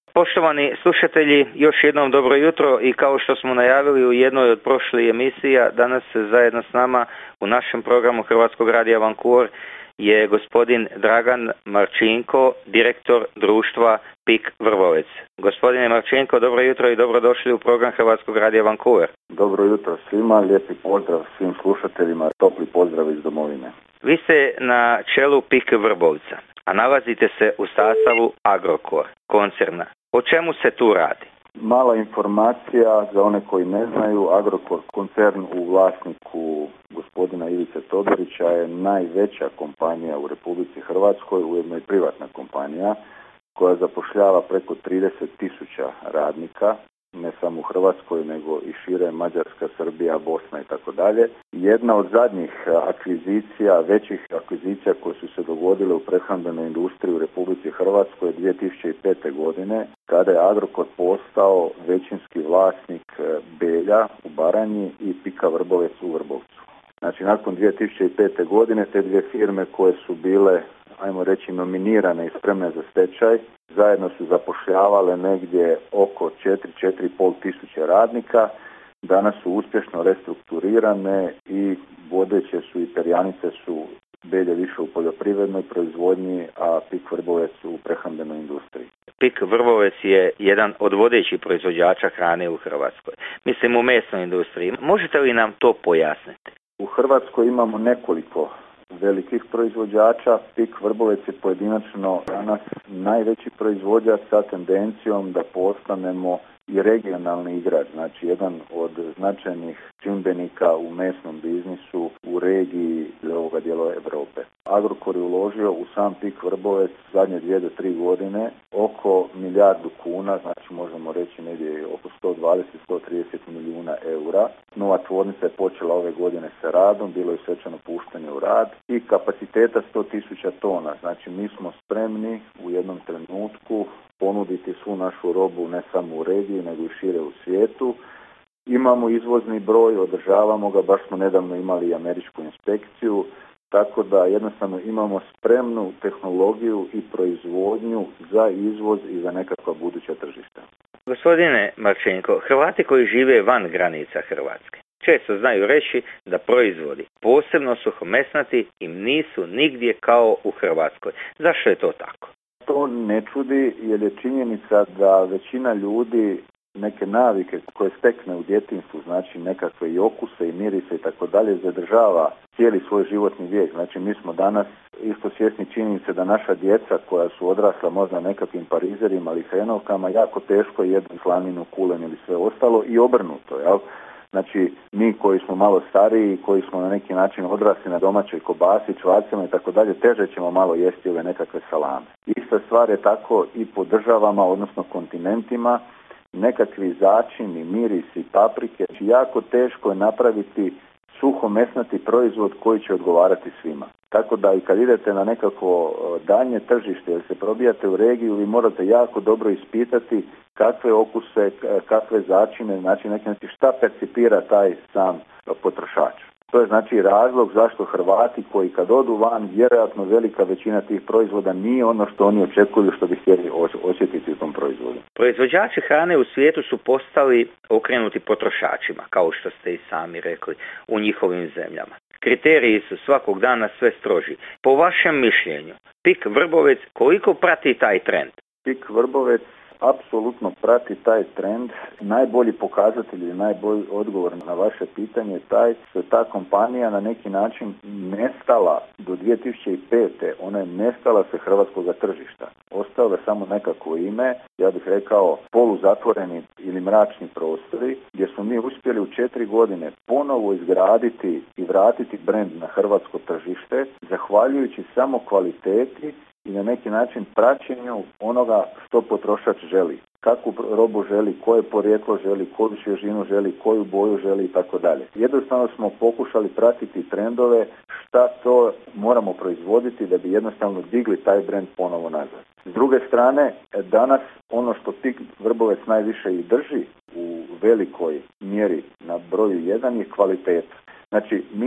Poštovani slušatelji, još jednom dobro jutro i kao što smo najavili u jednoj od prošlih emisija, danas zajedno s nama u našem programu Hrvatskog radija Vancouver je gospodin Dragan Marčinko, direktor društva PIK Vrbovec. Gospodine Marčinko, dobro jutro i dobrodošli u program Hrvatskog radija Vancouver. Dobro jutro svima, lijepi pozdrav svim slušateljima, topli pozdrav iz domovine. Vi ste na čelu PIK Vrbovca, a nalazite se u sastavu Agrokor koncerna. O čemu se tu radi? Mala informacija za one koji ne znaju, Agrokor koncern u vlasniku gospodina Ivice Todorića je najveća kompanija u Republici Hrvatskoj, ujedno i privatna kompanija koja zapošljava preko 30.000 radnika, ne samo u Hrvatskoj nego i šire, Mađarska, Srbija, Bosna i tako dalje. Jedna od zadnjih akvizicija, većih akvizicija koje su se dogodile u prehrambenoj industriji u Republici Hrvatskoj 2005. godine, kada je Agrokor postao većinski vlasnik Belja u Baranji i PIK-a Vrbovec u Vrbovcu. Znači, nakon 2005. godine te dvije firme koje su bile, ajmo reći, nominirane i spremne za stečaj, zajedno su zapošljavale negdje oko 4.500 tisuće radnika. Danas su uspješno restrukturirane i vodeće su i perjanice su Belje više u poljoprivrednoj proizvodnji, a PIK Vrbovec u prehrambenoj industriji. PIK Vrbovec je jedan od vodećih proizvođača hrane u Hrvatskoj. Mislim u mesnoj industriji. Možete li nam to pojasniti? U Hrvatskoj imamo nekoliko velikih proizvođača. PIK Vrbovec je pojedinačno danas najveći proizvođač sa tendencijom da postanemo i regionalni igrač, znači jedan od značajnih čimbenika u mesnom biznisu u regiji ovoga dijela Europe. Agrokor je uložio u sam PIK Vrbovec zadnje 2 do 3 godine oko milijardu kuna, znači možemo reći negdje oko 120-130 milijuna eura. Nova tvornica je počela ove godine sa radom, bilo je svečano puštanje u rad i kapaciteta 100.000 tona, znači mi smo spremni u jednom trenutku ponuditi svu našu robu ne samo u regiji nego i šire u svijetu. Imamo izvozni broj, održavamo ga, baš smo nedavno imali i američku inspekciju, tako da jednostavno imamo spremnu tehnologiju i proizvodnju za izvoz i za nekakva buduća tržišta. Gospodine Marčinko, Hrvati koji žive van granica Hrvatske često znaju reći da proizvodi, posebno suhomesnati, im nisu nigdje kao u Hrvatskoj. Zašto je to tako? To ne čudi jer je činjenica da većina ljudi neke navike koje stekne u djetinjstvu, znači nekakve i okuse i mirise i tako dalje, zadržava cijeli svoj životni vijek. Znači mi smo danas isto svjesni činjenice da naša djeca koja su odrasla možda nekakvim parizerima ili hrenovkama jako teško jedu slaninu, kulen ili sve ostalo i obrnuto, jel? Znači, mi koji smo malo stariji, koji smo na neki način odrasli na domaćoj kobasi, čvarcima i tako dalje, teže ćemo malo jesti ove nekakve salame. Ista stvar je tako i po državama, odnosno kontinentima, nekakvi začini, mirisi, paprike. Znači, jako teško je napraviti suhomesnati proizvod koji će odgovarati svima. Tako da i kad idete na nekako daljnje tržište ili se probijate u regiju, vi morate jako dobro ispitati kakve okuse, kakve začine, znači šta percipira taj sam potrošač. To je znači razlog zašto Hrvati koji kad odu van, vjerojatno velika većina tih proizvoda nije ono što oni očekuju što bi htjeli osjetiti u tom proizvodu. Proizvođači hrane u svijetu su postali okrenuti potrošačima, kao što ste i sami rekli, u njihovim zemljama. Kriteriji su svakog dana sve stroži. Po vašem mišljenju, PIK Vrbovec koliko prati taj trend? PIK Vrbovec apsolutno prati taj trend. Najbolji pokazatelj ili najbolji odgovor na vaše pitanje je taj što je ta kompanija na neki način nestala do 2005. Ona je nestala sa hrvatskog tržišta. Ostalo je samo nekako ime, ja bih rekao poluzatvoreni ili mračni prostori, gdje smo mi uspjeli u 4 godine ponovo izgraditi i vratiti brend na hrvatsko tržište, zahvaljujući samo kvaliteti i na neki način praćenju onoga što potrošač želi. Kakvu robu želi, koje porijeklo želi, koju svježinu želi, koju boju želi i tako dalje. Jednostavno smo pokušali pratiti trendove šta to moramo proizvoditi da bi jednostavno digli taj brend ponovo nazad. S druge strane, danas ono što PIK Vrbovec najviše i drži u velikoj mjeri na broju 1 je kvaliteta. Znači, mi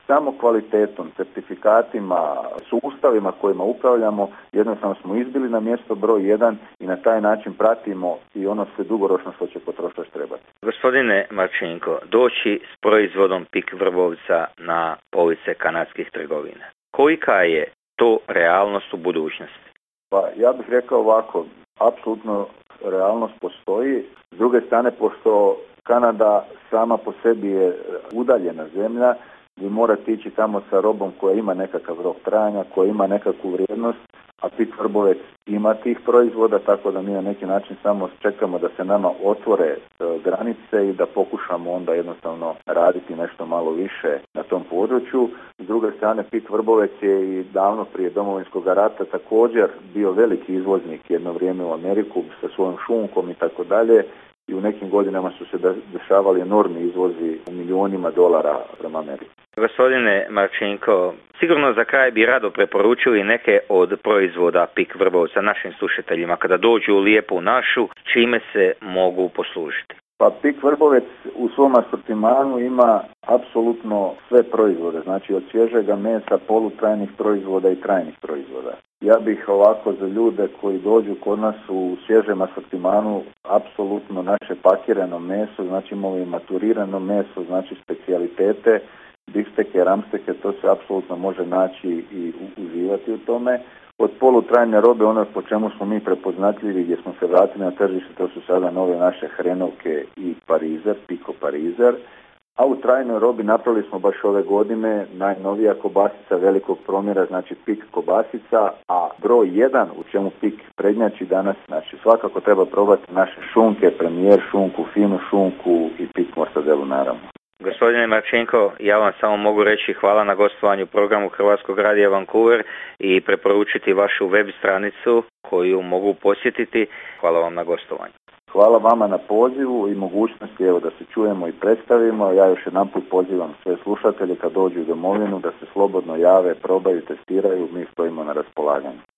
samo kvalitetom, certifikatima, sustavima kojima upravljamo, jednostavno smo izbili na mjesto broj 1 i na taj način pratimo i ono sve dugoročno što će potrošač trebati. Gospodine Marčinko, doći s proizvodom PIK Vrbovca na police kanadskih trgovina. Kolika je to realnost u budućnosti? Pa ja bih rekao ovako, apsolutno realnost postoji. S druge strane, pošto Kanada sama po sebi je udaljena zemlja, vi morate ići tamo sa robom koja ima nekakav rok trajanja, koja ima nekakvu vrijednost, a PIK Vrbovec ima tih proizvoda, tako da mi na neki način samo čekamo da se nama otvore granice i da pokušamo onda jednostavno raditi nešto malo više na tom području. S druge strane, PIK Vrbovec je i davno prije Domovinskog rata također bio veliki izvoznik jedno vrijeme u Ameriku sa svojom šunkom i tako dalje. I u nekim godinama su se dešavali enormni izvozi u milionima dolara prema Americi. Gospodine Marčinko, sigurno za kraj bi rado preporučili neke od proizvoda PIK Vrbovca našim slušateljima kada dođu u lijepu našu, čime se mogu poslužiti. Pa PIK Vrbovec u svom asortimanu ima apsolutno sve proizvode, znači od svježega mesa, polutrajnih proizvoda i trajnih proizvoda. Ja bih ovako za ljude koji dođu kod nas u svježem asortimanu apsolutno naše pakirano meso, znači imamo i maturirano meso, znači specijalitete, bifteke, ramsteke, to se apsolutno može naći i uživati u tome. Od polutrajne robe, ono po čemu smo mi prepoznatljivi, gdje smo se vratili na tržište, to su sada nove naše hrenovke i parizer, piko parizer. A u trajnoj robi napravili smo baš ove godine najnovija kobasica velikog promjera, znači PIK kobasica, a broj 1 u čemu PIK prednjači danas, znači svakako treba probati naše šunke, premijer šunku, finu šunku i PIK mortadelu naravno. Gospodine Marčinko, ja vam samo mogu reći hvala na gostovanju programu Hrvatskog radija Vancouver i preporučiti vašu web stranicu koju mogu posjetiti. Hvala vam na gostovanju. Hvala vama na pozivu i mogućnosti da se čujemo i predstavimo. Ja još jedanput pozivam sve slušatelje kad dođu u domovinu da se slobodno jave, probaju, testiraju, mi stojimo na raspolaganju.